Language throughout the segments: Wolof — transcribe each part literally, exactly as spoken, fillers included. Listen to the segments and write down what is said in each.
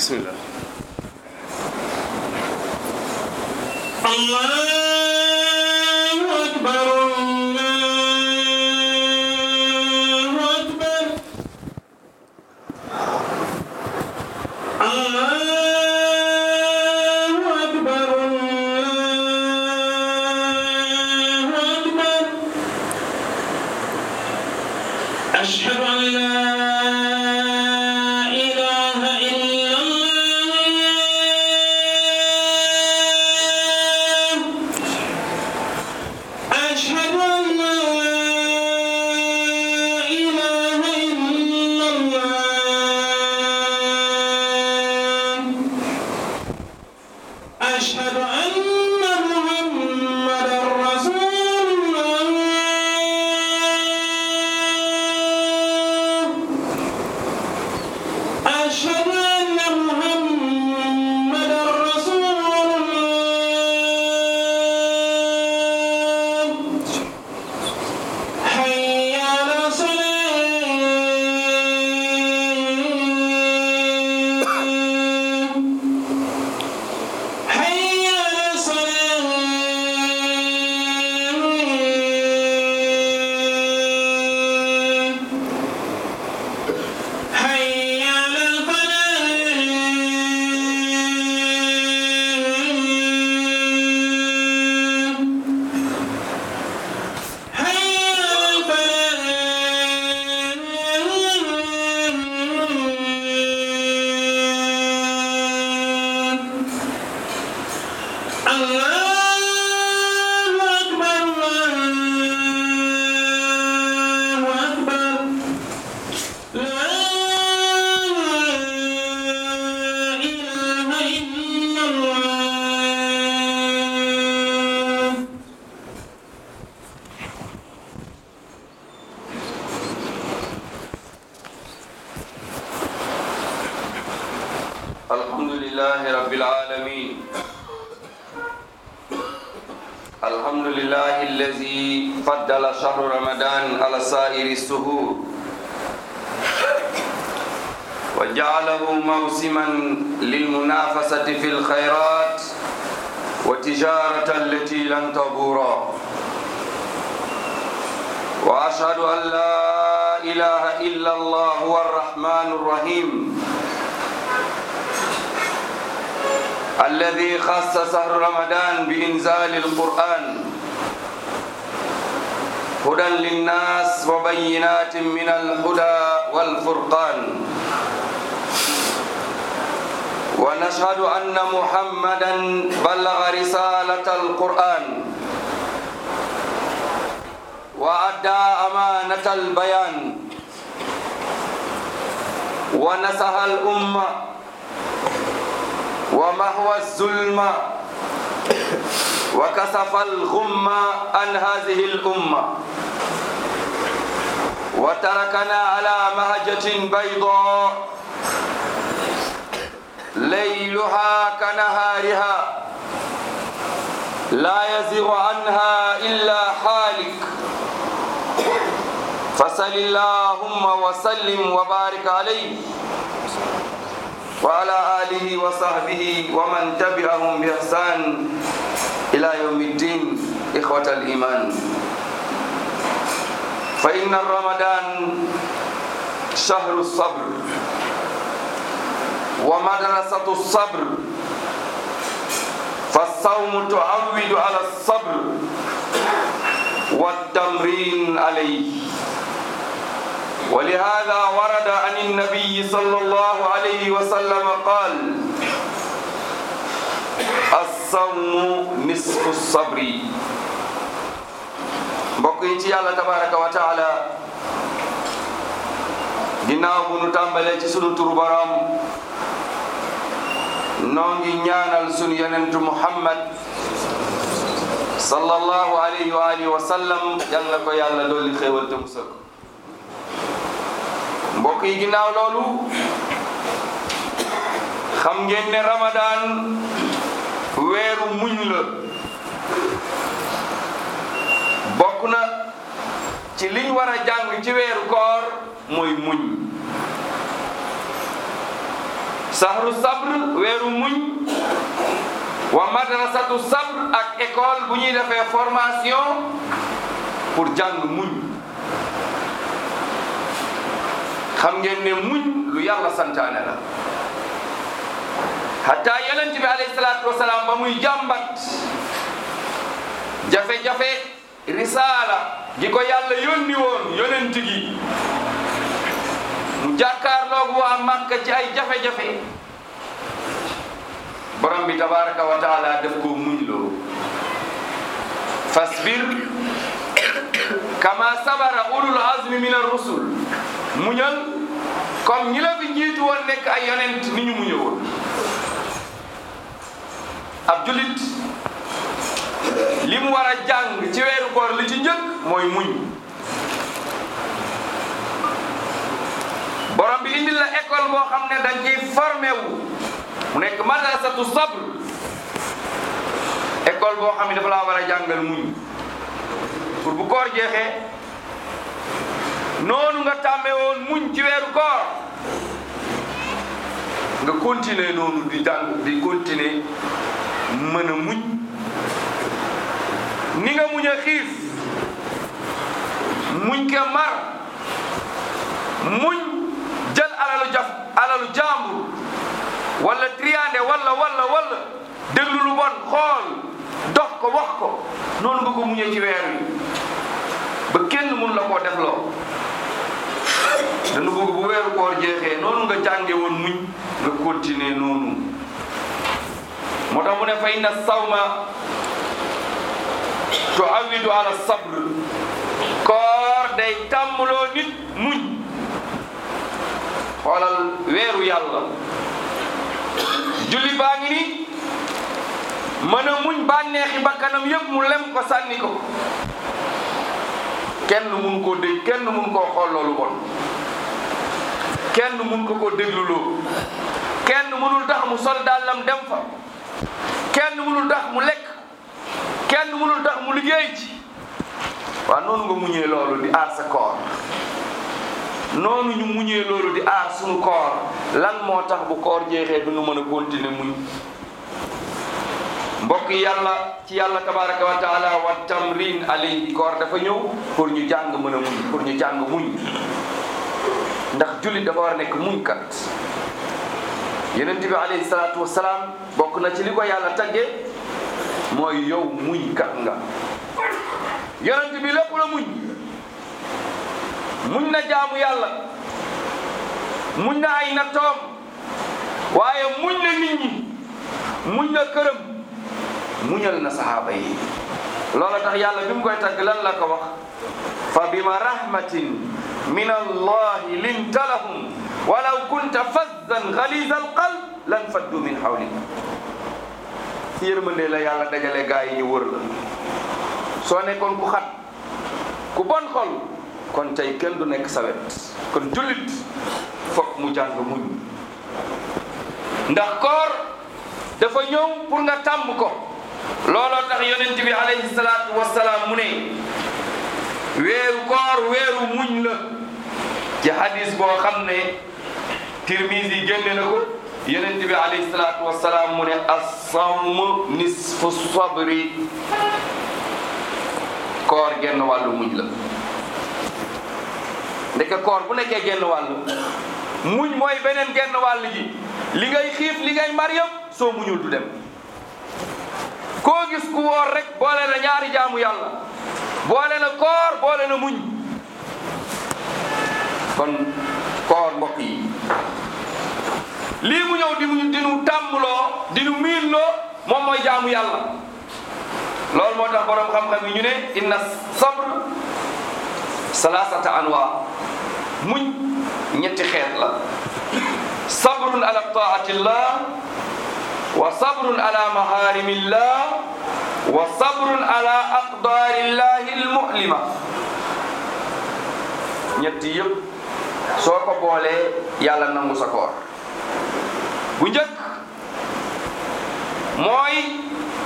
bismillah. Allahu akbar, Allahu akbar, Allahu akbar, Allahu akbar. Ashhadu an la أشهد أن محمدا رسول الله. أشهد أن محمدا رسول الله. حي على Alhamdulillahi Rabbil Alamin. Alhamdulillahi allazi faddala shahru Ramadan ala sa'iri suhur wa ja'alahu mawsiman lil munafasati fil khairat wa tijaratan allati lan tabura. Wa ashhadu an la ilaha illallah huwar rahmanur rahim. الذي خص شهر رمضان بإنزال القرآن هدى للناس وبينات من الهدى والفرقان ونشهد أن محمدا بلغ رسالة القرآن وأدى أمانة البيان ونصح الأمة ومحو الظلم وكشف الغم عن هذه الأمة وتركنا على مهجة بيضاء ليلها كنهارها لا يزيغ عنها إلا حالك فصل اللهم وسلم وبارك عليه وعلى آله وصحبه ومن تبعهم بإحسان إلى يوم الدين. إخوة الإيمان، فإن الرمضان شهر الصبر ومدرسة الصبر، فالصوم تعود على الصبر والتمرين عليه. ولهذا ورد عن النبي صلى الله عليه وسلم قال: الصوم نصف الصبر. mbokk yi ci Yàlla tabaraka wa taala, ginnaaw bu nu tàmbalee ci sunu turu borom, noo ngi ñaanal sunu yonentu Muhammad sallallahu alayhi wa alihi wa sallam, yal na ko Yàlla dolli xéewal te musal ko. mbokk yi ginnaaw loolu, xam ngeen ne Ramadan weeru muñ la. bokk na ci liñ war a jàng ci weeru koor mooy muñ. sahru sabr weeru muñ wa madrasatu sabr ak école bu ñuy defee formation pour jàng muñ. xam ngeen ne muñ lu yàlla santaane la hatta yonent bi alayhi salaatu wasalaam ba muy jàmbat jafe-jafe risaala gi ko yàlla yónni woon yonent gi mu jàkkaarloog waa Makka ci ay jafe-jafe borom bi tabaraka wa taala def ko muñ loo fasbir kama sabara ulul azmi min ar-rusul muñal comme ñi la fi jiitu woon nekk ay yonent ni ñu muñe woon. ab julit li mu war a jàng ci weeru koor li ci njëkk mooy muñ. borom bi indil la école boo xam ne dañ ciy formé wu mu nekk madrasatu sabr école boo xam ne dafa laa war a jàngal muñ pour bu koor jeexee noonu nga tàmmee woon muñ ci weeru koor nga continuer noonu di jàng di continuer mën a muñ ni nga muñ a xiif muñ ke mar muñ jël alalu jaf alalu jàmbur wala triande wala wala wala déglu lu bon xool dox ko wax ko noonu nga ko muñee ci weer wi ba kenn mun la koo def loo dañu bëgg bu weeru koor jeexee noonu nga jànge woon muñ nga continuer noonu moo tax mu ne fa inna sawma tuawidu ala sabr koor day tàmmloo nit muñ xoolal weeru yàlla julli baa ngi ni mën a muñ bànneexi bakkanam yëpp mu lem ko sànni ko kenn mun koo dégg kenn mun koo xool loolu bon kenn mun ko koo dégluloo kenn munul tax mu sol dàllam dem fa kenn munul tax mu lekk kenn munul tax mu liggéey ci waaw noonu nga muñee loolu di aar sa koor noonu ñu muñee loolu di aar suñu koor lan moo tax bu koor jeexee du ñu mën a continuer muñ mbokk yàlla ci yàlla tabaraka wa taala wa tamrin alayhi koor dafa ñëw pour ñu jàng mën a muñ pour ñu jàng muñ ndax jullit dafa war a nekk muñkat yonent bi alayhi salaatu wasalaam bokk na ci li ko yàlla tagge mooy yow muñkat nga yonent bi lépp la muñ muñ na jaamu yàlla muñ na ay nattoom waaye muñ na nit ñi muñ na këram muñal na sahaaba yi loola tax yàlla bi mu koy tagg lan la ko wax fa bima rahmatin min allahi linta lahum walaw kunta fazzan ghaliza alqalb lan faddu min hawlik ci yërmande la yàlla dajale gaa yi ñu wër la soo nekkoon ku xat ku bon xol kon tey kenn du nekk sa wet kon jullit fokk mu jàng muñ ndax koor dafa ñëw pour nga tàmm ko looloo tax yonent bi alayhi salaatu wassalaam mu ne weeru koor weeru muñ la ci hadis boo xam ne Tirmizi génne na ko yonent bi alayhi salaatu wassalaam mu ne as-sawmu nisfu sabri koor genn wàllu muñ la ndeke koor bu nekkee genn wàllu muñ mooy beneen genn wàll gi li ngay xiif li ngay mar yëpp soo muñul du dem koo gis ku woor rek boole na ñaari jaamu yàlla boole na koor boole na muñ kon koor mbokk yi lii mu ñëw di mu dinu tàmmloo dinu miinloo moom mooy jaamu yàlla loolu moo tax borom xam-xam yi ñu ne inna sabr salasata anwa muñ ñetti xeet la sabrun ala taatillah wa sabrun ala maharimillah wa sabrun ala aqdarillahi almu'lima ñetti yëpp soo ko boolee yàlla nangu sa koor bu njëkk mooy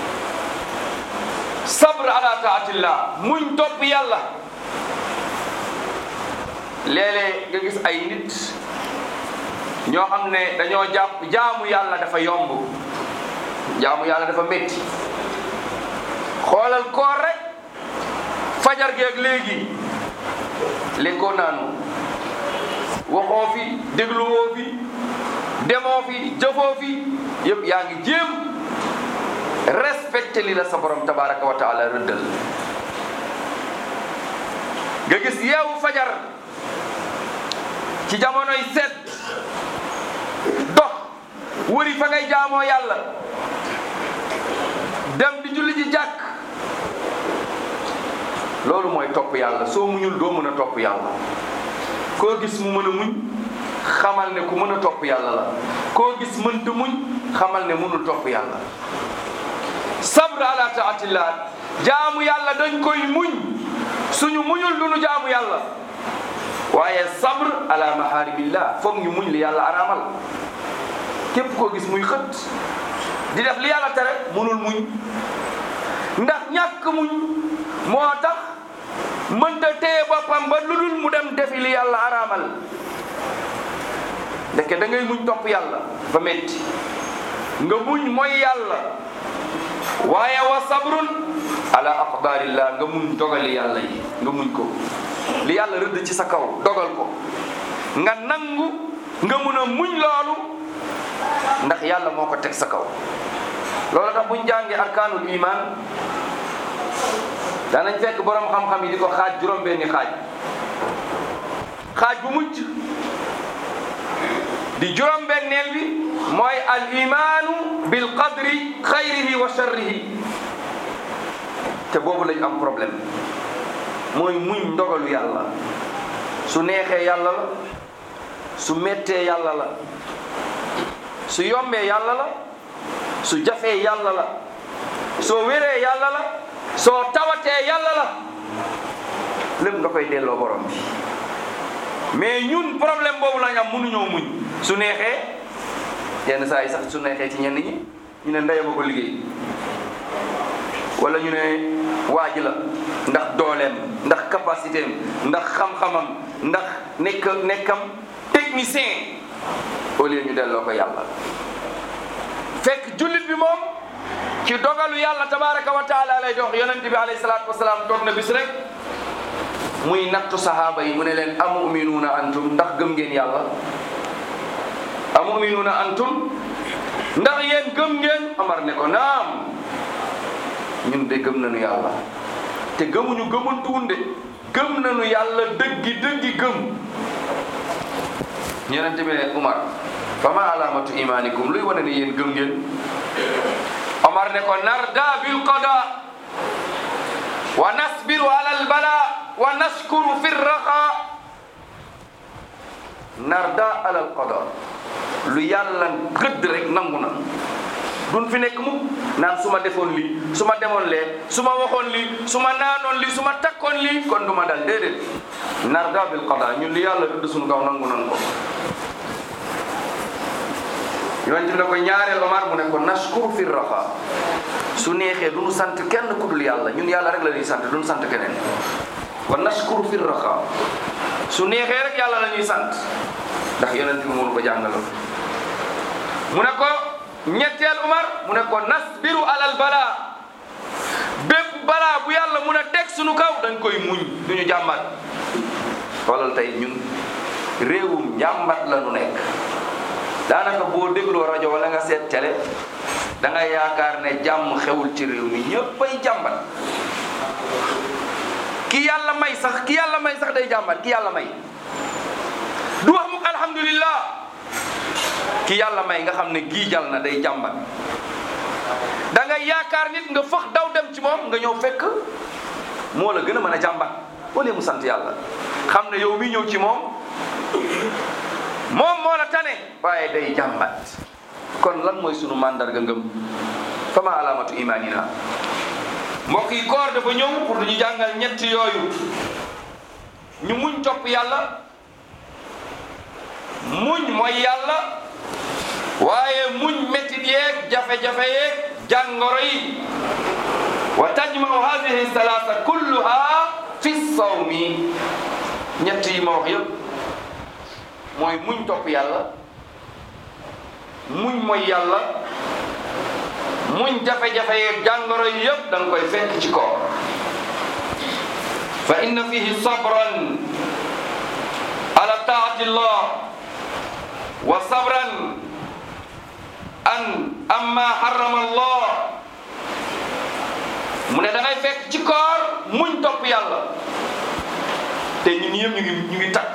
sabr ala taatillah muñ topp yàlla léeg-léeg nga gis ay nit ñoo xam ne dañoo jàpp jaamu yàlla dafa yomb jaamu yàlla dafa métti xoolal koor rek fajar gi ak léegi lekkoo naanu waxoo fi dégluwoo fi demoo fi jëfoo fi yëpp yaa ngi jéem respecté li la sa borom tabaraka wa taala rëddal nga gis yeewu fajar ci jamonoy set dox wëri fa ngay jaamoo yàlla dem di julli ji jàkk loolu mooy topp yàlla soo muñul doo mën a topp yàlla koo gis mu mën a muñ xamal ne ku mën a topp yàlla la koo gis mënta muñ xamal ne mënul topp yàlla sabr ala taatillah jaamu yàlla dañ koy muñ suñu muñul duñu jaamu yàlla waaye sabr ala maharibillah foog ñu muñ li yàlla araamal képp koo gis muy xët di def li yàlla tere mënul muñ ndax ñàkk muñ moo tax mënta téye boppam ba lu dul mu dem defi li yàlla araamal ndeke da ngay muñ topp yàlla ba metti nga muñ mooy yàlla waaye wa sabrun ala aqdarillah nga muñ dogali yàlla yi nga muñ ko li yàlla rëdd ci sa kaw dogal ko nga nangu nga mun a muñ loolu ndax yàlla moo ko teg sa kaw loolu tax buñ jàngee arkaanul iman danañ fekk borom xam-xam yi di ko xaaj juróom-benni xaaj xaaj bu mujj di juróom-benneel bi mooy al imaanu bil qadri xayrihi wa sharrihi te boobu lañ am problème mooy muñ ndogalu yàlla su neexee yàlla la su mettee yàlla la su yombee yàlla la su jafee yàlla la soo wéree yàlla la soo tawatee yàlla la lépp nga koy delloo borom bi mais ñun problème boobu lañ am mënuñoo muñ su neexee yenn saa yi sax su neexee ci ñenn ñi ñu ne ndeyama ko liggéey wala ñu ne waaj la ndax dooleem ndax capacité am ndax xam-xamam ndax nekk nekkam technicien au lieu ñu delloo ko yàlla fekk jullit bi moom ci dogalu yàlla tabaraka wa taala lay dox yonent bi alayhi salaatu wasalaam toog na bis rek muy nattu sahaaba yi mu ne leen amuminuuna antum ndax gëm ngeen yàlla amuminuuna antum ndax yéen gëm ngeen Omar ne ko naam ñun de gëm nañu yàlla te gëmuñu gëmantuwun de gëm nañu yàlla dëggi dëggi gëm yonent bi ne Omar fa ma alamatu imanikum luy wane ne yéen gëm ngeen Omar ne ko narda bil qada wa nasbiru ala al bala wa nashkuru fi raxa narda ala al qada lu yàlla gëdd rek nangu na duñ fi nekk mu naan su ma defoon lii su ma demoon lee su ma waxoon lii su ma naanoon lii su ma takkoon lii kon du ma dal déedéet narda bil qada ñun li yàlla gëdd suñu kaw nangu nan ko yonent bi ne ko ñaareel Omar mu ne ko nashkuru fi raxa su neexee du ñu sant kenn ku dul yàlla ñun yàlla rek la ñuy sant du ñu sant keneen wa nashkuru fi raxa su neexee rek yàlla la ñuy sant ndax yonent bi mënu ko jàngaloon mu ne ko ñetteel Omar mu ne ko nasbiru alal bala bépp bala bu yàlla mun a teg suñu kaw dañ koy muñ duñu jàmbat xoolal tey ñun réewum njàmbat la nu nekk daanaka boo dégloo rajo wala nga seet télé da nga yaakaar ne jàmm xewul ci réew mi ñëppay jàmbat ki yàlla may sax ki yàlla may sax day jàmbat ki yàlla may du wax mukk alhamdulillah ki yàlla may nga xam ne gii jal na day jàmbat da nga yaakaar nit nga fëx daw dem ci moom nga ñëw fekk moo la gën a mën a jàmbat wala mu sant yàlla xam ne yow mi ñëw ci moom moom moo la tane waaye day jàmbat kon lan mooy sunu mandarga ngëm fama alamatu imanina mbokk yi koor dafa ñëw pour ñu jàngal ñett yooyu ñu muñ topp yàlla muñ mooy yàlla waaye muñ métit yeeg jafe-jafe yeeg jàngoro yi wa tajmau hadihi salasa kulluha fi sawmi ñett yi ma wax yëpp mooy muñ topp yàlla muñ mooy yàlla muñ jafe-jafe yeeg jàngoro yi yëpp da nga koy fekk ci koor fa inna fihi sabran ala taati llah wa sabran an amma harrama allah mu ne da ngay fekk ci koor muñ topp yàlla te ñun yëpp ñu ngi ñu ngi takk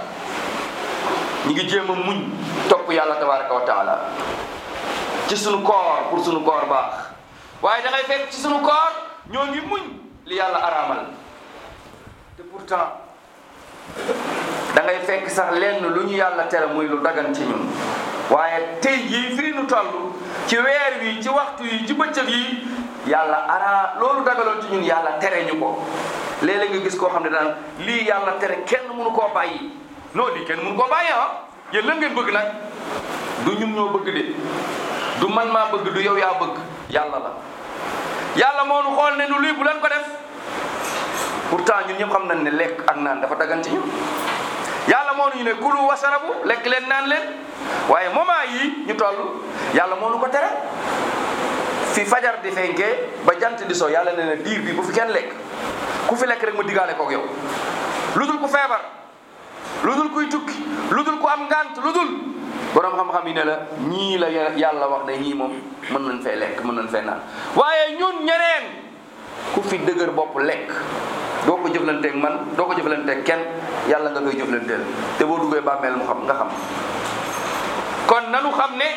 ñu ngi jéem a muñ topp yàlla tabaraka wa taala ci sunu koor pour sunu koor baax waaye da ngay fekk ci sunu koor ñoo ngi muñ li yàlla araamal te pourtant da ngay fekk sax lenn lu ñu yàlla tere muy lu dagan ci ñun waaye tey jii fii nu toll ci weer wi ci waxtu yi ci bëccëg yi yàlla ara loolu dagaloon ci ñun yàlla tere ñu ko léeg-léeg nga gis koo xam ne daan lii yàlla tere kenn mënu koo bàyyi non lii kenn mënu koo bàyyi ah yéen lan ngeen bëgg nag du ñun ñoo bëgg de du man maa bëgg du yow yaa bëgg yàlla la yàlla moo nu xool ne nu lii bu leen ko def pourtant ñun ñëpp xam nañ ne lekk ak naan dafa dagan ci ñun yàlla moo ñu ne kulu wasarabu lekk leen naan leen waaye moment yi ñu toll yàlla moo nu ko tere fi fajar di fenkee ba jant di so yàlla ne na diir bi bu fi kenn lekk ku fi lekk rek ma digaale koog yow lu dul ku feebar lu dul kuy tukki lu dul ku am ngant lu dul borom xam-xam yi ne la ñii la yàlla wax ne ñii moom mën nañ fee lekk mën nañ fee naan waaye ñun ñeneen ku fi dëgër bopp lekk doo ko jëflanteeg man doo ko jëflanteeg kenn yàlla nga koy jëflanteel te boo duggee bàmmeel mu xam nga xam kon nanu xam ne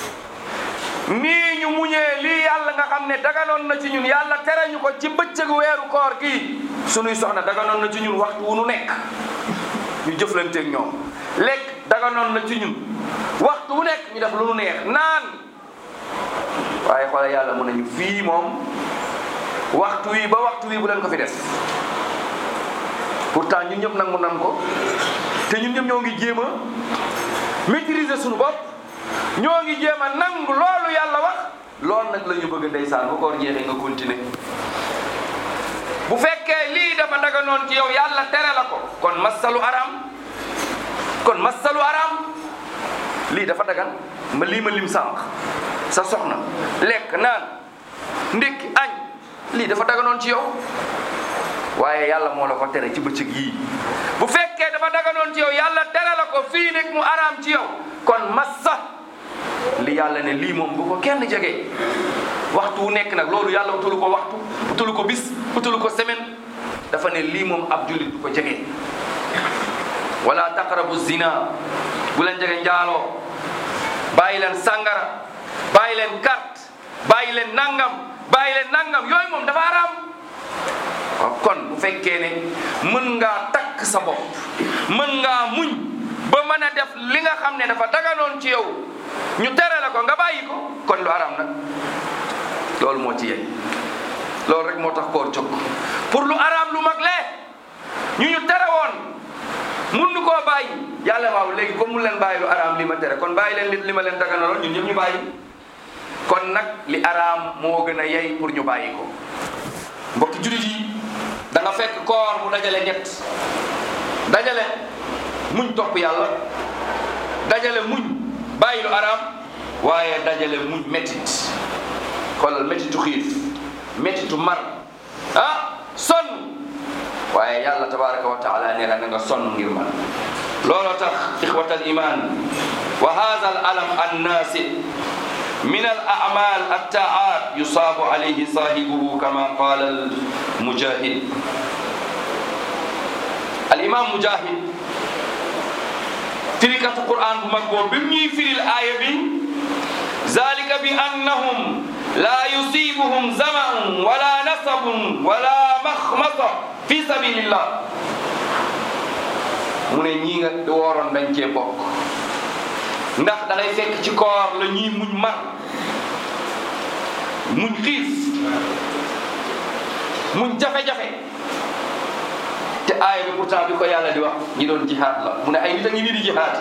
nii ñu muñee lii yàlla nga xam ne daganoon na ci ñun yàlla tere ñu ko ci bëccëgu weeru koor gi sunuy soxna daganoon na ci ñun waxtu wu nu nekk ñu jëflanteeg ñoom lekk daganoon na ci ñun waxtu wu nekk ñu def lu nu neex naan waaye xoolal yàlla mën nañu fii moom waxtu wi ba waxtu wi bu leen ko fi des pourtant ñun ñëpp nag mu nan ko te ñun ñëpp ñoo ngi jéem a maîtriser suñu bopp ñoo ngi jéem a nangu loolu yàlla wax loolu nag la ñu bëgg ndeysaan bu koor jeexee nga continuer bu fekkee lii dafa daganoon ci yow yàlla tere la ko kon masalu aram kon masalu aram lii dafa dagan ma lii ma lim sànq sa soxna lekk naan ndékki añ lii dafa daganoon ci yow waaye yàlla moo la ko tere ci bëccëg yii bu fekkee dafa daganoon ci yow yàlla tere la ko fii nekk mu araam ci yow kon massa li yàlla ne lii moom bu ko kenn jege waxtu wu nekk nag loolu yàlla utulu ko waxtu utulu ko bis utulu ko semaine dafa ne lii moom ab jullit bu ko jege wala taqrabu zina bu leen jege njaaloo bàyyi leen sàngara bàyyi leen carte bàyyi leen nangam bàyyi leen nangam yooyu moom dafa araam kon bu fekkee ne mën ngaa takk sa bopp mën ngaa muñ ba mën a def li nga xam ne dafa daganoon ci yow ñu tere la ko nga bàyyi ko kon lu araam nag loolu moo ci yey loolu rek moo tax koor jóg pour lu araam lu mag lee ñu ñu tere woon mun nu koo bàyyi yàlla waaw léegi comme mun leen bàyyi lu araam li ma tere kon bàyyi leen li ma leen daganaloon ñun ñëpp ñu bàyyi kon nag li araam moo gën a yey pour ñu bàyyi ko mbokki jullit yi da nga fekk koor mu dajale ñett dajale muñ topp yàlla dajale muñ bàyyi lu araam waaye dajale muñ métit xoolal métitu xiif métitu mar ah sonn waaye yàlla tabaraka wa taala nee na nga sonn ngir man looloo tax ixwatal iman wa hadha al alam annaasi min al a'mal at-ta'at yusabu alayhi sahibuhu kama qala al mujahid al imam mujahid firikatu quran bu mag boobu bi ñuy firil aaya bi zalika bi annahum la yusibuhum zama'un wala nasabun wala makhmasa fi sabilillah mu ne ñii nga wooroon dañ cee bokk ndax da ngay fekk ci koor la ñuy muñ mar muñ xiif muñ jafe-jafe te aaya bi pourtant bi ko yàlla di wax ñi doon jihaad la mu ne ay nit a ngi nii di jihaad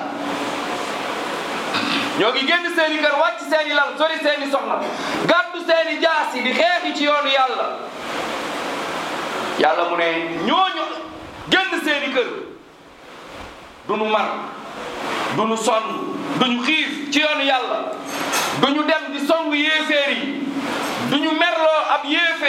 ñoo ngi génn seeni kër wàcc seeni lal sori seeni soxna gàddu seeni jaasi di xeexi ci yoonu yàlla yàlla mu ne ñooñu génn seeni kër du nu mar du nu sonn du ñu xiif ci yoonu yàlla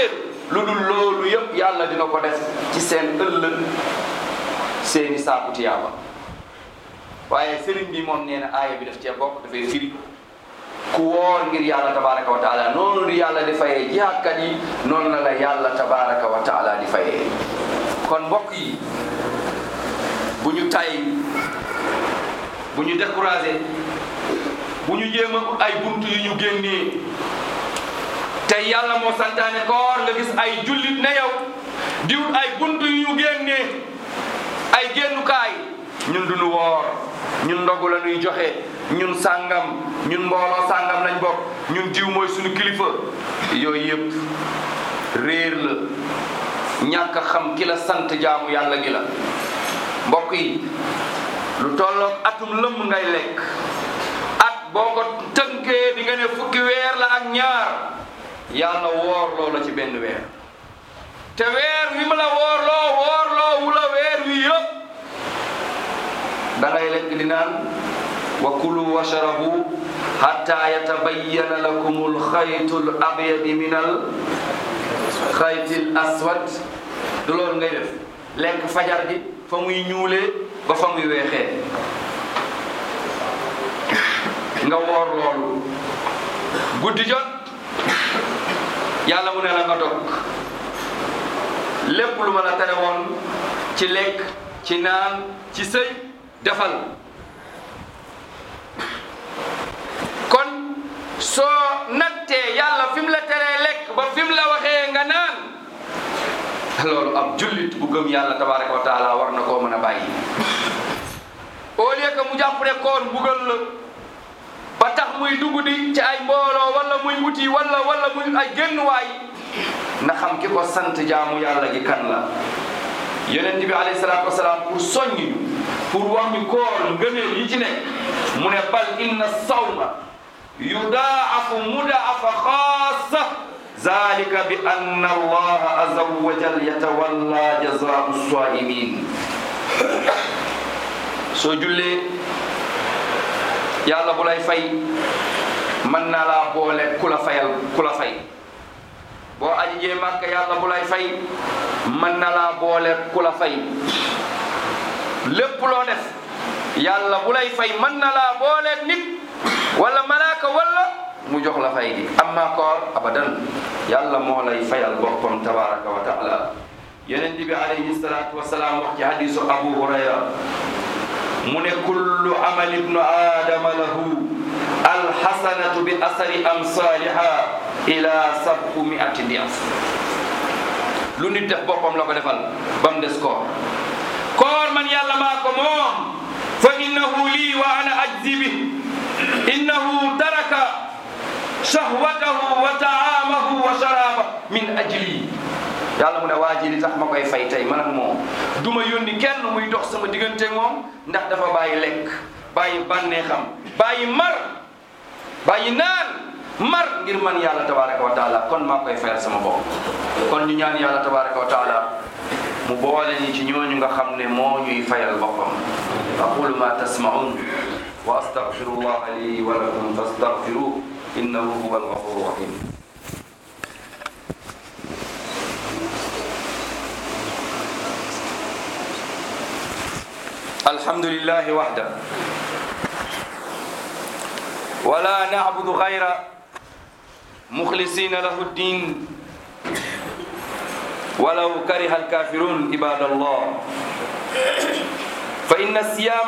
réer lu dul loolu yëpp yàlla dina ko def ci seen ëllëg seeni saaku tiyaaba. waaye sëriñ bi moom nee na aaya bi daf cee bokk dafay firi ku woor ngir yàlla tabaraka wa taala noonu di yàlla di fayee jihaadkat yi noonu la la yàlla tabaraka wa taala di fayee. kon mbokk yi bu ñu tay bu ñu découragé bu ñu jéem a ay buntu yu ñu génnee te yàlla moo santaane koor nga gis ay jullit ne yow di wut ay buntu yu ñu génnee ay génnukaay ñun duñu woor ñun ndogu la ñuy joxe ñun sàngam ñun mbooloo sàngam lañ bokk ñun diw mooy suñu kilifa yooyu yëpp réer la ñàkk a xam ki la sant jaamu yàlla gi la. mbokk yi lu tolloog atum lëmm ngay lekk at boo ko tënkee di nga ne fukki weer la ak ñaar yàlla woorloo la ci benn weer te weer wi ma la woorloo woorloo wu la weer wi yëpp da ngay lekk di naan wa kulu washrabu hatta yatabayyana lakumul xaytul abyadi minal xaytil aswad du loolu ngay def lekk fajar ji fa muy ñuulee ba fa muy weexee nga woor loolu guddi jot yàlla mu ne la nga dog lépp lu ma la tere woon ci lekk ci naan ci sëy defal kon soo nattee yàlla fi mu la teree lekk ba fi mu la waxee nga naan loolu ab jullit bu gëm yàlla tabaraka wa taala war na koo mën a bàyyi au lieu que mu jàpp ne koon bugal la ba tax muy dugg di ci ay mbooloo wala muy wuti wala wala muy ay génnuwaay na xam ki ko sant jaamu yàlla gi kan la. yonent bi alayhi salaatu wasalaam pour soññi ñu pour wax ñu koor ngëneel yi ci nekk mu ne bal inna sawma yudaafu mudaafa xaasa zalika bi anna allaha azza wa jal yatawalla jazaa'u saa'imin. soo jullee yàlla bu lay fay mën na laa boole ku la fayal ku la fay boo aji jee Màkka yàlla bu lay fay mën na laa boole ku la fay lépp loo def yàlla bu lay fay mën na laa boole nit wala malaaka wala mu jox la fay gi amma koor abadan yàlla moo lay fayal boppam tabaraka wa taala. yonent bi alayhi salaatu wasalaam wax ci hadisu Abu Hurayra mu ne kullu amal ibnu aadama lahu alxasanatu bi asari amsaliha ila sab'u mi'ati diaf. lu nit def boppam la ko defal ba mu des koor. koor man yàlla maa ko moom fa innahu lii wa ana ajzi bi innahu taraka shahwatahu wa taamahu wa sharaba min ajli. yàlla mu ne waa ji li tax ma koy fay tey man ak moom du ma yónni kenn muy dox sama diggante moom ndax dafa bàyyi lekk bàyyi bànneexam bàyyi mar bàyyi naan mar ngir man yàlla tabaraka wa taala kon maa koy fayal sama bopp. kon ñu ñaan yàlla tabaraka wa taala mu boole ñi ci ñooñu nga xam ne moo ñuy fayal boppam. aqulu ma tasma'un wa astaghfirullaha li wa lakum fastaghfiruhu innahu huwal ghafurur rahim. الحمد لله وحده ولا نعبد غيره مخلصين له الدين ولو كره الكافرون عباد الله فإن الصيام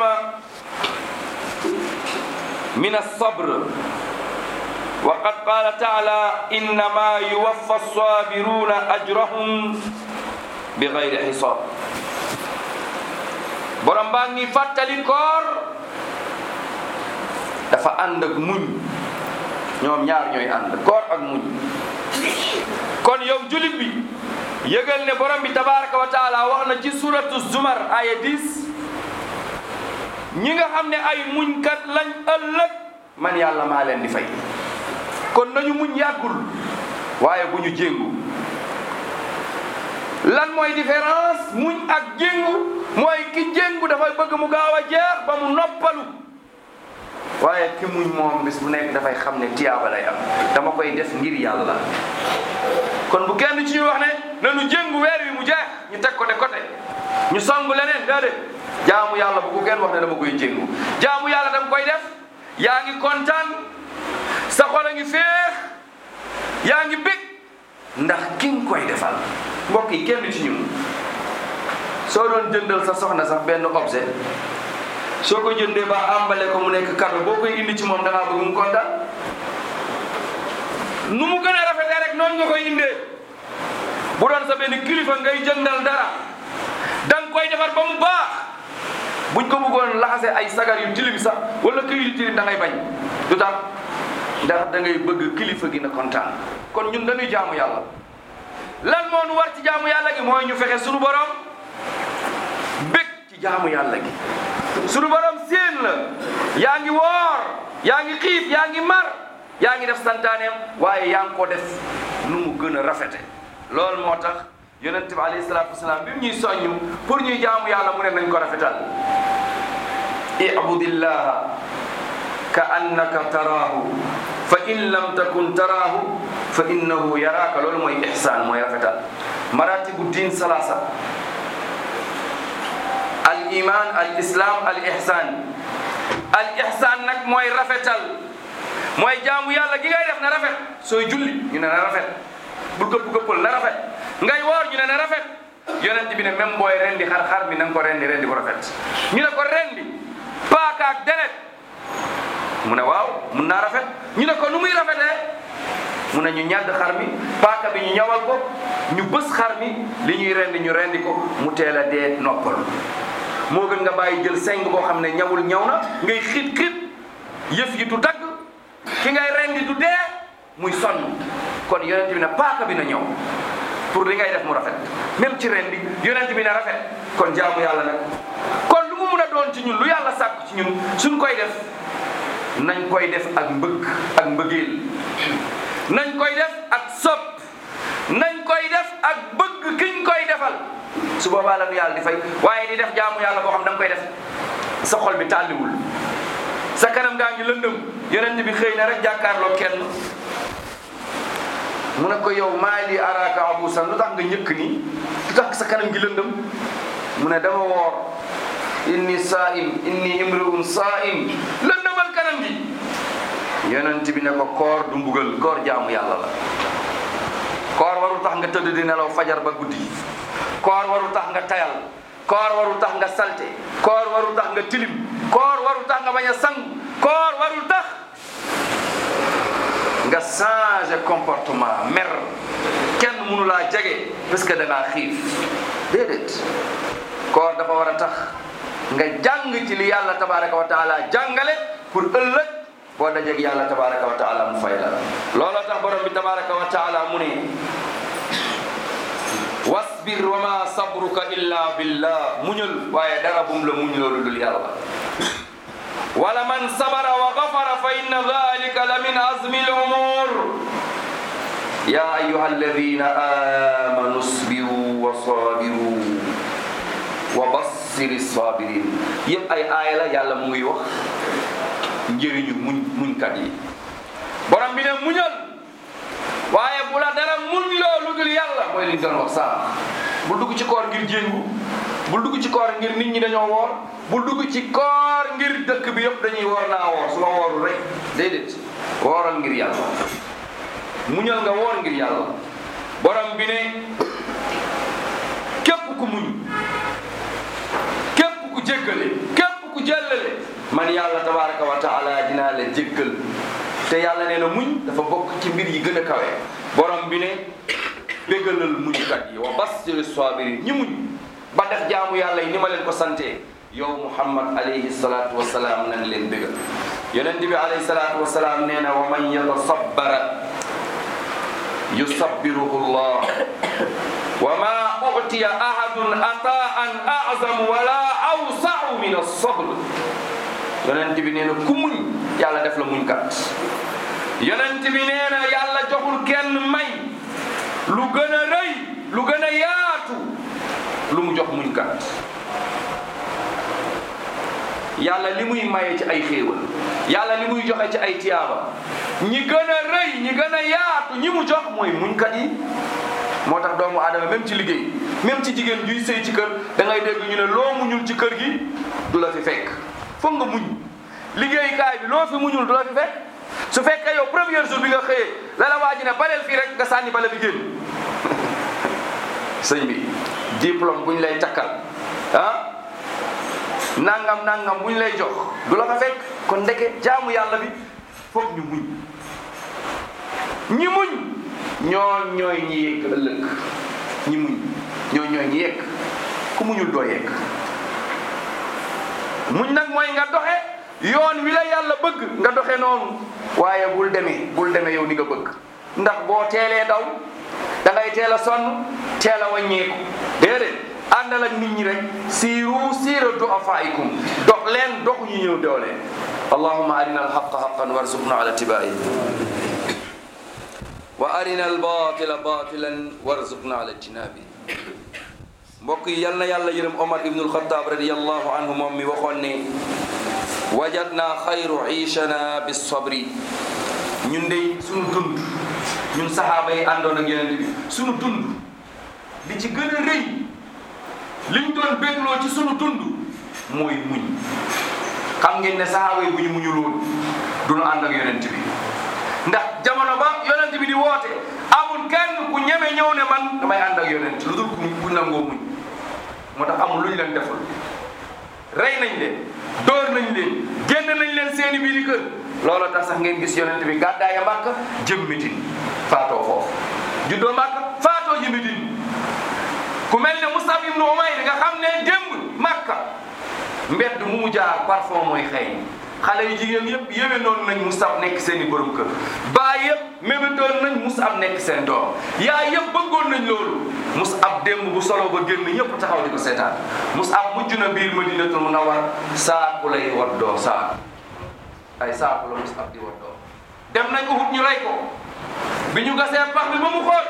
من الصبر وقد قال تعالى إنما يوفى الصابرون أجرهم بغير حساب. borom baa ngi fàttali koor dafa ànd ak muñ ñoom ñaar ñooy ànd koor ak muñ. kon yow julit bi yëgal ne borom bi tabaraka wa taala wax na ci suratu zumar aya dix ñi nga xam ne ay muñkat lañ ëllëg man yàlla maa leen di fay. kon nañu muñ yàggul waaye bu ñu jéngu. lan mooy différence muñ ak jéngu mooy ki jéngu dafay bëgg mu gaaw a jeex ba mu noppalu waaye ki muñ moom bis bu nekk dafay xam ne tiyaaba lay am dama koy def ngir yàlla. kon bu kenn ci ñu wax ne nanu jéngu weer wi mu jeex ñu teg ko de côté ñu song leneen déedéet jaamu yàlla bu ko kenn wax ne dama koy jéngu jaamu yàlla dama koy def yaa ngi kontaan sa xol a ngi féex yaa ngi bég ndax ki nga koy defal. mbokk yi kenn ci ñun soo doon jëndal sa soxna sax benn objet soo ko jëndee ba àmbale ko mu nekk cadeau boo koy indi ci moom da ngaa bëgg mu kontaan nu mu gën a rafetee rek noonu nga koy indee. bu doon sa benn kilifa ngay jëndal dara da nga koy defar ba mu baax buñ ko bëggoon laxase ay sagar yu tilim sax wala këy yu tilim da ngay bañ du tax ndax da ngay bëgg kilifa gi na kontaan. kon ñun dañuy jaamu yàlla lan moo nu war ci jaamu yàlla gi mooy ñu fexe sunu borom bég ci jaamu yàlla gi. sunu borom séen la yaa ngi woor yaa ngi xiif yaa ngi mar yaa ngi def santaaneem waaye yaa ngi ko def nu mu gën a rafete. loolu moo tax yonent bi alayhi salaatu wasalaam bi mu ñuy soññu pour ñuy jaamu yàlla mu ne nañ ko rafetal. i'budillaha ka annaka taraahu fa in lam takun taraahu fa innahu yaraaka. loolu mooy ihsaan mooy rafetal. maratibu diin salaasa al iman al islam al ihsan. al ihsan nag mooy rafetal mooy jaamu yàlla gi ngay def na rafet. sooy julli ñu ne na rafet bul gëpp gëppal na rafet ngay woor ñu ne na rafet. yonent bi ne même booy rendi xar xar bi na nga ko rendi rendi bu rafet. ñu ne ko rendi paaka ak deret mu ne waaw mun naa rafet. ñu ne ko nu muy rafetee mu ne ñu ñàdd xar mi paaka bi ñu ñawal ko ñu bës xar mi li ñuy rendi ñu rendi ko mu teel a dee noppal. moo gën nga bàyyi jël seng boo xam ne ñawul ñaw na ngay xiit xiit yëf yi du dagg ki ngay rendi du dee muy sonn. kon yonent bi ne paaka bi na ñëw pour li ngay def mu rafet même ci rendi yonent bi na rafet. kon jaamu yàlla nag kon lu mu mun a doon ci ñun lu yàlla sàkk ci ñun suñ koy def nañ koy def ak mbëgg ak mbëggeel nañ koy def ak sopp nañ koy def ak bëgg kiñ koy defal. su boobaa la nu yàlla di fay waaye di def jaamu yàlla boo xam da nga koy def sa xol bi tàlliwul sa kanam gaa ngi lëndëm. yonent bi xëy na rek jàkkaarloo kenn mu ne ko yow maa li araka abusan lu tax nga ñëkk nii lu tax sa kanam gi lëndëm mu ne dama woor inni saa'im inni imru'un saa'im lëndëmal kanam gi. yonent bi ne ko koor du mbugal koor jaamu yàlla la. koor warul tax nga tëdd di nelaw fajar ba guddi. koor warul tax nga tayal. koor warul tax nga salte. koor warul tax nga tilim. koor warul tax nga bañ a sang. koor warul tax nga changer comportement mer kenn mënu laa jege parce que da ngaa xiif déedéet. koor dafa war a tax nga jàng ci li yàlla tabaraka wa taala jàngale pour ëllëg boo dajeeg yàlla tabaraka wa taala mu fay la. looloo tax borom bi tabaraka wa taala mu ne wasbir wa ma sabruka illa billah muñal waaye dara bum la muñ loolu dul yàlla. wala man sabara wa gafara fa inna dhalika la min azmi al-umur. ya ayyuha alladhina amanu isbiru wa sabiru wa bassiri sabirin. yëpp ay aaya la yàlla mu ngi wax njëriñu muñ muñkat yi. borom bi ne muñal waaye bu la dara muñ loolu dul yàlla mooy li ñu doon wax saa bul dugg ci koor ngir jéngu bul dugg ci koor ngir nit ñi dañoo woor bul dugg ci koor ngir dëkk bi yëpp dañuy woor naa woor su ma woorul rek déedéet wooral ngir yàlla muñal nga woor ngir yàlla. borom bi ne képp ku muñ képp ku jéggale képp ku jëllale man yàlla tabaraka wa taala dinaa la jéggal. te yàlla nee na muñ dafa bokk ci mbir yi gën a kawe. borom bi ne bégalal muñkat yi wa bassiri sabirin ñi muñ ba def jaamu yàlla yi ni ma leen ko sante yow Muhammad alayhi salatu wasalaam nañ leen bégal. yonent bi alayhi salatu wasalaam nee na wa man yatasabbara yusabbiruhu llah wa ma utiya ahadun ataan a'zamu wala awsa'u min as-sabr. yonent bi nee na ku muñ yàlla def la muñkat. yonent bi nee na yàlla joxul kenn may lu gën a rëy lu gën a yaatu lu mu jox muñkat. yàlla li muy maye ci ay xéewal yàlla li muy joxe ci ay tiyaaba ñi gën a rëy ñi gën a yaatu ñi mu jox mooy muñkat yi. moo tax doomu aadama même ci liggéey même ci jigéen juy sëy ci kër da ngay dégg ñu ne loo muñul ci kër gi du la fi fekk foog nga muñ liggéeykaay bi loo fi muñul du la fi fekk su fekkee yow premier jour bi nga xëyee la la waa ji ne baleel fii rek nga sànni bale bi génn sëñ bi diplôme buñ lay takkal ah nangam nangam buñ lay jox du la fa fekk kon ndeke jaamu yàlla bi foog ñu muñ ñi muñ ñoo ñooy ñi yegg ëllëg ñi muñ ñoo ñooy ñi yegg ku muñul doo yegg muñ nag mooy nga doxe yoon wi la yàlla bëgg nga doxe noonu waaye bul demee bul demee yow ni nga bëgg ndax boo teelee daw da ngay teel a sonn teel a wàññeeku déedéet àndal ak nit ñi rek siiru siira du'afaa'ikum dox leen dox ñu ñëw doole allahumma arina alhaqqa haqqan warzuqna ala tibaa'i wa arina albatila batilan warzuqna ala ijtinabi mbokk yi yal na yàlla yërëm Omar ibnul Xattaab radiyallahu anhu moom mi waxoon ne wajadna xayru iishana bis-sabri ñun de suñu dund ñun saxaaba yi àndoon ak Yonent bi suñu dund li ci gën a rëy liñ doon bégloo ci suñu dund mooy muñ xam ngeen ne saxaaba yi bu ñu muñul woon duñu ànd ak Yonent bi ndax jamono ba Yonent bi di woote amul kenn ku ñeme ñëw ne man damay ànd ak Yonent lu dul ku nangoo muñ moo tax amul lu ñu leen deful rey nañ leen dóor nañ leen génn nañ leen seeni biiri kër loolu tax sax ngeen gis Yonent bi gàddaaya Makka jëm Medine faatoo foofu juddoo Makka faatoo ji Medine ku mel ne Mus'ab ibn Umayr nga xam ne démb Makka mbedd mu mu jaar parfum mooy xëy xale yu jigéen yëpp yéwee noonu nañ Mus'ab nekk seen i borom kër baay yëpp mébétoon nañ Mus'ab nekk seen doom yaay yëpp bëggoon nañ loolu Mus'ab démb bu solo ba génn ñëpp taxaw di ko seetaan Mus'ab mujj na biir Madinatul Munawwar saaku lay waddoo saaku ay saaku la Mus'ab di waddoo dem nañ Uhud ñu rey ko bi ñu gasee pax bi ba mu xool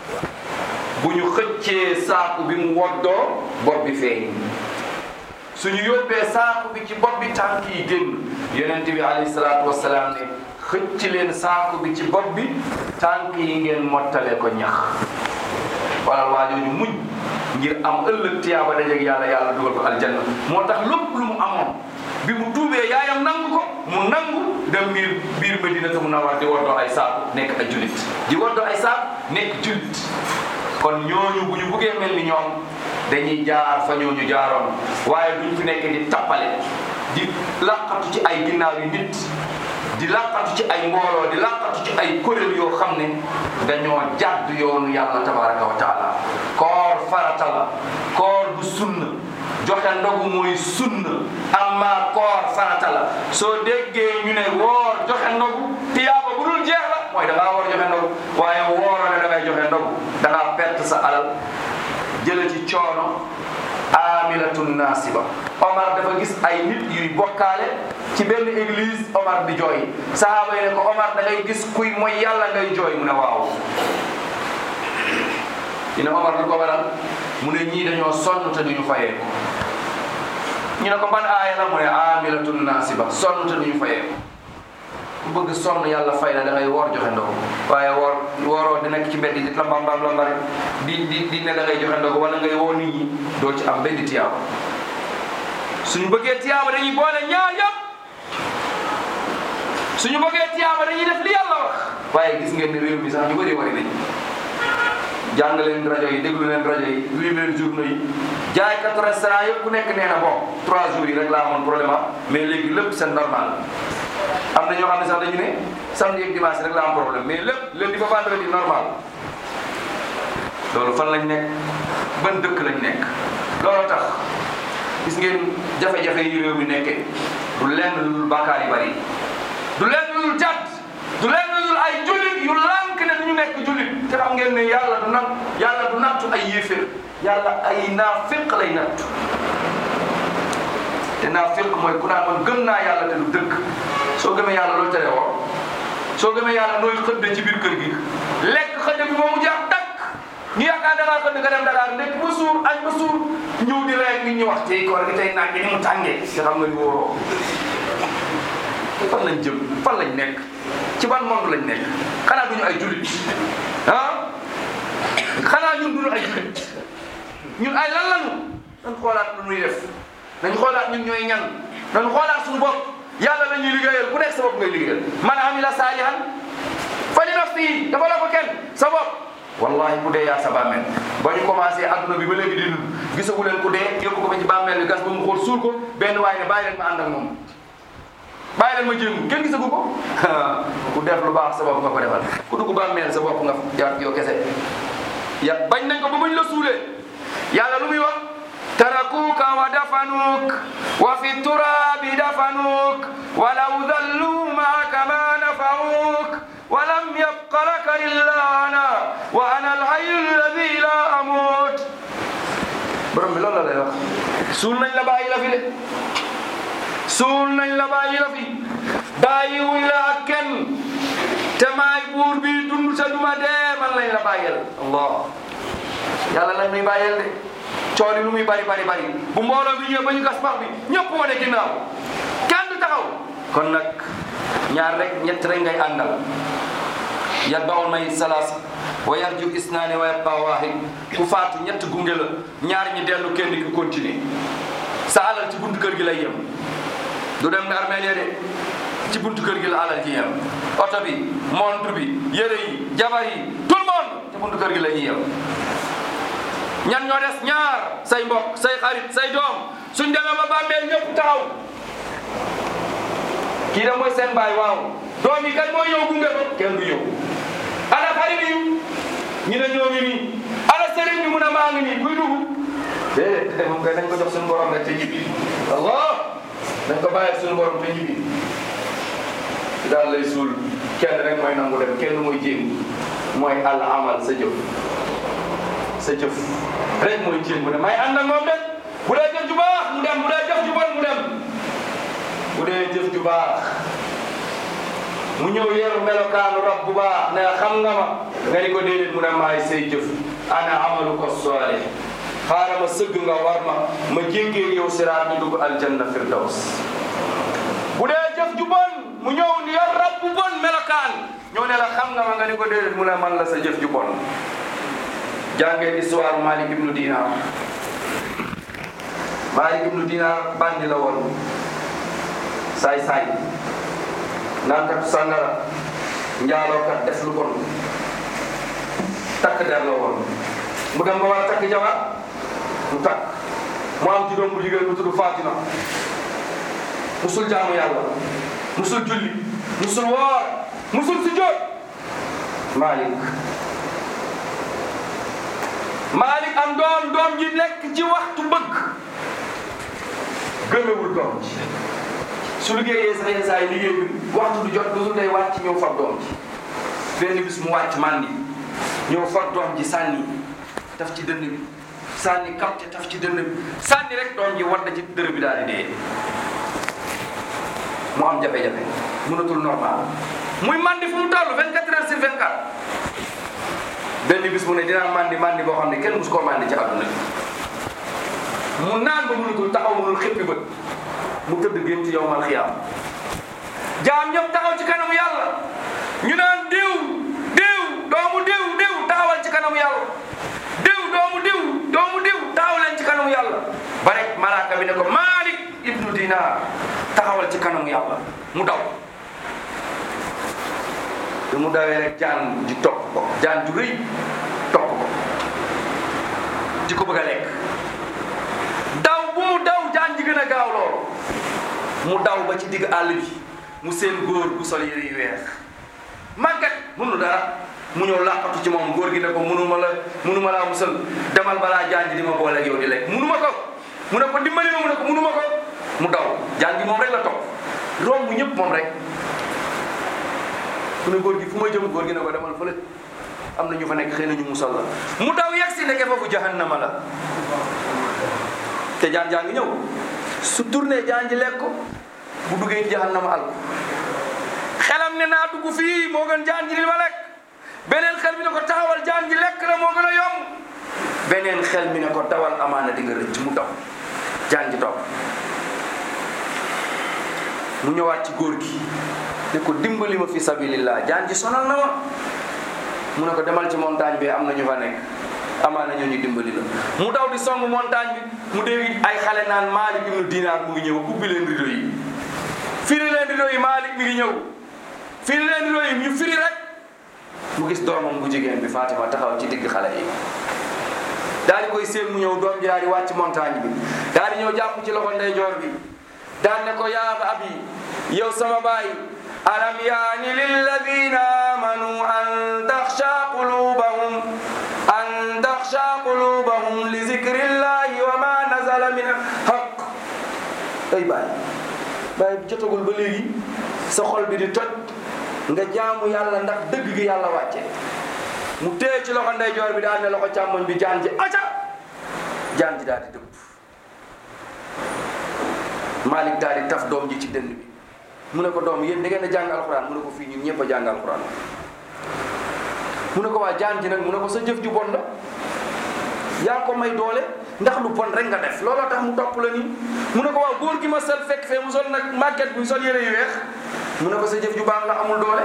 bu ñu xëccee saaku bi mu waddoo bopp bi feeñ suñu yóbbee saaku bi ci bopp bi tànk yi génn Yonent bi alayhi salaatu wasalaam ne xëcc leen saaku bi ci bopp bi tànk yi ngeen mottale ko ñax wala waajooju muñ ngir am ëllëg tiyaaba dajeeg yàlla yàlla dugal ko aljanna moo tax lépp lu mu amoon bi mu tuubee yaayam nangu ko mu nangu dem biir biir Madinatu Munawwara di woddoo ay saaku nekk ay julit di woddoo ay saaku nekk julit kon ñooñu bu ñu buggee mel ni ñoom dañuy jaar fa ñooñu jaaroon waaye duñ fi nekk di tappale di laqatu ci ay ginnaaw yi nit di laqatu ci ay mbooloo di laqatu ci ay kuréel yoo xam ne dañoo jàdd yoonu yàlla tabaraka wa taala koor farata la koor du sunna joxe ndogu mooy sunna amma koor farata la soo déggee ñu ne woor joxe ndogu tiyaaba bu dul jeex la mooy da ngaa war joxe ndogu waaye wooroo ne da ngay joxe ndogu da ngaa perte sa alal jële ci coono amilatun nasiba Omar dafa gis ay nit yuy bokkaale ci benn église Omar di jooy sahaaba yi ne ko Omar da ngay gis kuy mooy yàlla ngay jooy mu ne waaw ñu ne Omar lu ko waral mu ne ñii dañoo sonn te duñu fayee ko ñu ne ko ban aaya la mu ne amilatun nasiba sonn te duñu fayee ko ku bëgg sonn yàlla fay la da ngay woor joxe ndogu waaye woor wooroo di nekk ci mbedd di lambam lambari di di di ne da ngay joxe ndogu wala ngay woo nit ñi doo ci am benn tiyaaba suñu bëggee tiyaaba dañuy boole ñaar yëpp suñu bëggee tiyaaba dañuy def li yàlla wax waaye gis ngeen ne réew mi sax ñu bëri wari nañ jàng leen rajo yi déglu leen rajo yi lire leen journaux yi jaaykatu restaurant yëpp ku nekk nee na bon trois jours yi rek laa amoon problème mais léegi lépp c'est normal am na ñoo xam ne sax dañu ne samedi ak dimanche rek la am problème mais lépp lundi ba vendredi normal loolu fan lañ nekk ban dëkk lañ nekk loolu tax gis ngeen jafe-jafe yi réew mi nekkee du lenn lu dul bàkkaar yi bari du lenn lu dul jàdd du lenn lu dul ay jullit yu lànk ne duñu nekk jullit te xam ngeen ne yàlla du nag yàlla du nattu ay yéefér yàlla ay naafiq lay nattu te naafiq mooy ku naan man gëm naa yàlla te du dëgg soo gëmee yàlla loolu tere woo soo gëmee yàlla nooy xëdde ci biir kër gi lekk xëdde bi moomu jaax takk ñu yaakaar Dakar ko nga dem Dakar nekk ba suur añ ba suur ñëw di rek nit ñi wax tey koor gi tey naaj bi ni mu tàngee nga xam nga ni wóoroo fan lañ jëm fan lañ nekk ci ban monde lañ nekk xanaa duñu ay jullit ah xanaa ñun duñu ay jullit ñun ay lan lañu nañ xoolaat lu ñuy def nañ xoolaat ñun ñooy ñan nañ xoolaat suñu bopp yàlla la ñuy liggéeyal ku nekk sa bopp ngay liggéeyal man amila saalihan fa li nafsihi dafa la ko kenn sa bopp wallahi ku dee yaa sa bàmmeel ba ñu commencé adduna bi ba léegi di dund gisagu leen ku dee yóbbu ko ba ci bàmmeel bi gas ba mu xool suul ko benn waaye ne bàyyi leen ma ànd ak moom bàyyi leen ma jéngu kenn gisagu ko ku def lu baax sa bopp nga ko defal ku dugg bàmmeel sa bopp nga yaa yow kese ya bañ nañ ko ba bañ la suulee yàlla lu muy wax tarakuuka wa dafanuk wa fi turabi dafanuk walaw dallu maaka ma nafauk walam yabqa laka illa ana wa ana alhayyu alladi la amut borom bi loolu la lay wax suul nañ la bàyyi la fi de suul nañ la bàyyi la fi bàyyi wuñ la ak kenn te maay buur bi dund sa duma dee man lañ la bàyyel allah yàlla lañ muy bàyyel de cooli lu muy bari bari bari bu mbooloo bi ñëw ba ñu gas pax bi ñëpp wane ginnaaw kenn du taxaw kon nag ñaar rek ñett rek ngay àndal yatba'ul mayyit salaas wa yarju isnaani wa yabqa waahid ku faatu ñett gunge la ñaar ñi dellu kenn ki continuer sa alal ci buntu kër gi lay yem du dem ne armeel de ci buntu kër gi la alal ci yem oto bi montre bi yére yi jabar yi tout le monde ci buntu kër gi la ñuy yem ñan ñoo des ñaar say mbokk say xarit say doom suñ demee ba bàmmeel ñëpp taxaw kii da mooy seen baay waaw doom yi kan mooy ñëw gunge ko kenn du ñëw ana xarit yi ñu ne ñoo ngi nii ana sëriñ bi mu ne maa ngi nii kuy dugg déedéet moom kay dañ ko jox suñu borom rek te ñibbi allah dañ ko bàyyi suñu borom te ñibbi ci daal lay suul kenn rek mooy nangu dem kenn mooy jéem mooy al amal sa jëf sa jëf rek mooy jéem mu ne may ànd ak moom de bu dee jëf ju baax mu dem bu dee jëf ju bon mu dem bu dee jëf ju baax mu ñëw yeru melokaanu rab bu baax ne xam nga ma nga ni ko déedéet mu ne maay say jëf ana amalu ko soole xaaral ma sëgg nga war ma ma jéggee yow siraat ñu dugg aljanna firdaws bu dee jëf ju bon mu ñëw ni yor rab bu bon melokaan ñoo ne la xam nga ma nga ni ko déedéet mu ne man la sa jëf ju bon jàngee histoire Malik ibnu Dinar Malik ibnu Dinar bandi la woon saay saay naankat sàngara njaalookat def lu bon takk der la woon mu dem ba war a takk jabar mu takk mu am juróom bu jigéen bu tudd Fatima musul jaamu yàlla musul julli musul woor musul sujjóot Malik Malik am doom doom ji nekk ci waxtu bëgg gëmewul doom ji su liggéeyee sax yenn saa yi liggéey bi waxtu du jot du day wàcc ñëw fab doom ji benn bis mu wàcc mandi ñëw fab doom ji sànni taf ci dënn bi sànni kapte taf ci dënn bi sànni rek doom ji wadd ci dërë bi daal di dee mu am jafe-jafe mënatul normal muy mandi fu mu toll vingt-quatre heures sur vingt-quatre benn bis mu ne dinaa mandi mandi boo xam ne kenn musu koo mandi ci àdduna bi mu naan ba mënatul taxaw mënul xippi bët mu tëdd gént yawmal xiyaam jaam ñëpp taxaw ci kanamu yàlla ñu naan diw diw doomu diw diw taxawal ci kanamu yàlla diw doomu diw doomu diw taxaw leen ci kanamu yàlla ba rek malaaka bi ne ko Malik ibnu Dinar taxawal ci kanamu yàlla mu daw bi mu dawee rek jaan ji topp ko jaan ju rëy topp ko di ko bëgg a lekk daw bu mu daw jaan ji gën a gaaw loolu mu daw ba ci digg àll bi mu seen góor gu sol yére yu weex màggat mënu dara mu ñëw làqatu ci moom góor gi ne ko mënuma la mënuma laa musal demal balaa jaan ji di ma boole ak yow di lekk mënuma ko mu ne ko dimbali ma mu ne ko mënuma ko mu daw jaan ji moom rek la topp romb ñëpp moom rek mu ne góor gi fu ma jëm góor gi ne ko demal fële am na ñu fa nekk xëy na ñu musal la mu daw yegg si nekke foofu jahannama la te jaan jaan ngi ñëw su tourné jaan ji lekk ko bu duggee jahannama al xelam ne naa dugg fii moo gën jaan ji di ma lekk beneen xel mi ne ko taxawal jaan ji lekk la moo gën a yomb beneen xel mi ne ko dawal amaana di nga rëcc mu daw jaan ji topp mu ñëwaat ci góor gi ne ko dimbali ma fi sabilillah jaan ji sonal na ma mu ne ko demal ci montagne bi am na ñu fa nekk amaana ñoo ñu dimbali la mu daw di song montagne bi mu dégg ay xale naan Malik ibnu Dinaar mu ngi ñëw ubbi leen rido yi firi leen rido yi Malik mi ngi ñëw firi leen rido yi ñu firi rek mu gis doomam bu jigéen bi Fatima taxaw ci digg xale yi daal di koy séen mu ñëw doom ji daal di wàcc montagne bi daal di ñëw jàpp ci loxo ndeyjoor bi daal ne ko yaa abi yow sama baay alam yaani lilladina amanu an taxsha qulubahum an taxsha qulubahum li zikrillahi wa ma nazala min haqq ay baay baay bi jotagul ba léegi sa xol bi di toj nga jaamu yàlla ndax dëgg gi yàlla wàcce mu téye ci loxo ndeyjoor bi daal ne loxo càmmoñ bi jaan ji aca jaan ji daal di dëpp Malik daal di taf doom ji ci dënn bi mu ne ko doom yéen da ngeen a jàng alxuraan mu ne ko fii ñun ñëpp a jàng alxuraan mu ne ko waa jaan ji nag mu ne ko sa jëf ju bon la yaa ko may doole ndax lu bon rek nga def looloo tax mu topp la nii mu ne ko waa góor gi ma sel fekk fee mu sol nag màgget bu sol yére yu weex mu ne ko sa jëf ju baax la amul doole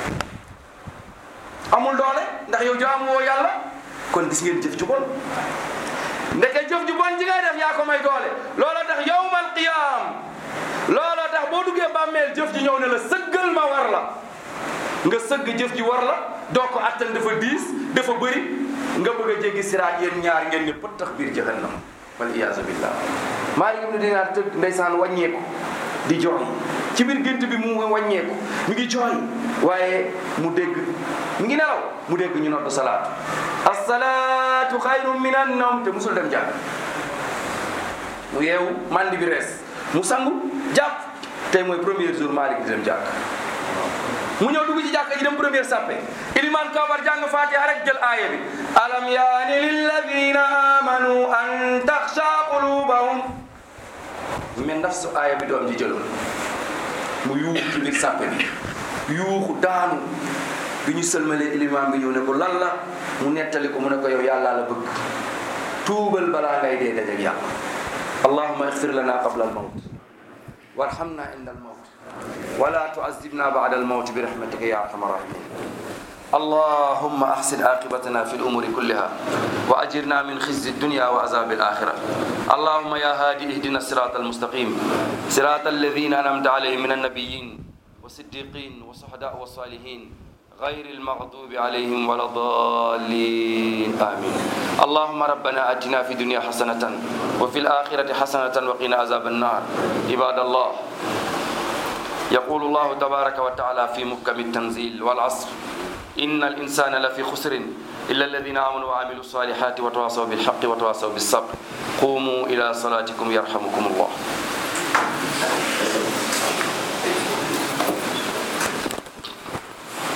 amul doole ndax yow jaamu woo yàlla kon gis ngeen jëf ju bon ndeke jëf ju bon ji ngay def yaa ko may doole looloo tax yawmal qiyaam looloo tax boo duggee bàmmeel jëf ji ñëw ne la sëggal ma war la nga sëgg jëf ji war la doo ko attan dafa diis dafa bëri nga bëgg a jéggi siraat yéen ñaar ngeen ne pëttax biir jahannam wal iyaazu billah Maalik ibnu Dinaar tëdd ndeysaan wàññeeku di jooy ci biir gént bi mu wàññeeku mi ngi jooy waaye mu dégg mi ngi nelaw mu dégg ñu noddu salaatu as-salaatu xayrun min an-nawm te musul dem jàkk mu yeewu mandi bi rees mu sangu jàpp tey mooy premier jour Maalik di dem jàkk mu ñëw dugg ci jàkk ji dem première sàppe iliman kabar jàng Fatiha rek jël aaya bi alam yaani lilladina amanu an taxsha qulubahum mais nafsu aaya bi doom ji jëloon mu yuuxu ci biir sàppe bi yuuxu daanu bi ñu sëlmalee iliman bi ñëw ne ko lan la mu nettali ko mu ne ko yow yàlla la bëgg tuubal balaa ngay dee dajeg yàlla allahumma ighfir lana qabla al mawt warhamna inda al mawt ولا تعذبنا بعد الموت برحمتك يا ارحم الراحمين اللهم احسن عاقبتنا في الامور كلها واجرنا من خزي الدنيا وعذاب الاخره اللهم يا هادي اهدنا الصراط المستقيم صراط الذين انعمت عليهم من النبيين والصديقين والشهداء والصالحين غير المغضوب عليهم ولا الضالين آمين اللهم ربنا آتنا في الدنيا حسنة وفي الآخرة حسنة وقنا عذاب النار عباد الله يقول الله تبارك وتعالى في محكم التنزيل والعصر إن الإنسان لفي خسر إلا الذين آمنوا وعملوا الصالحات وتواصوا بالحق وتواصوا بالصبر قوموا إلى صلاتكم يرحمكم الله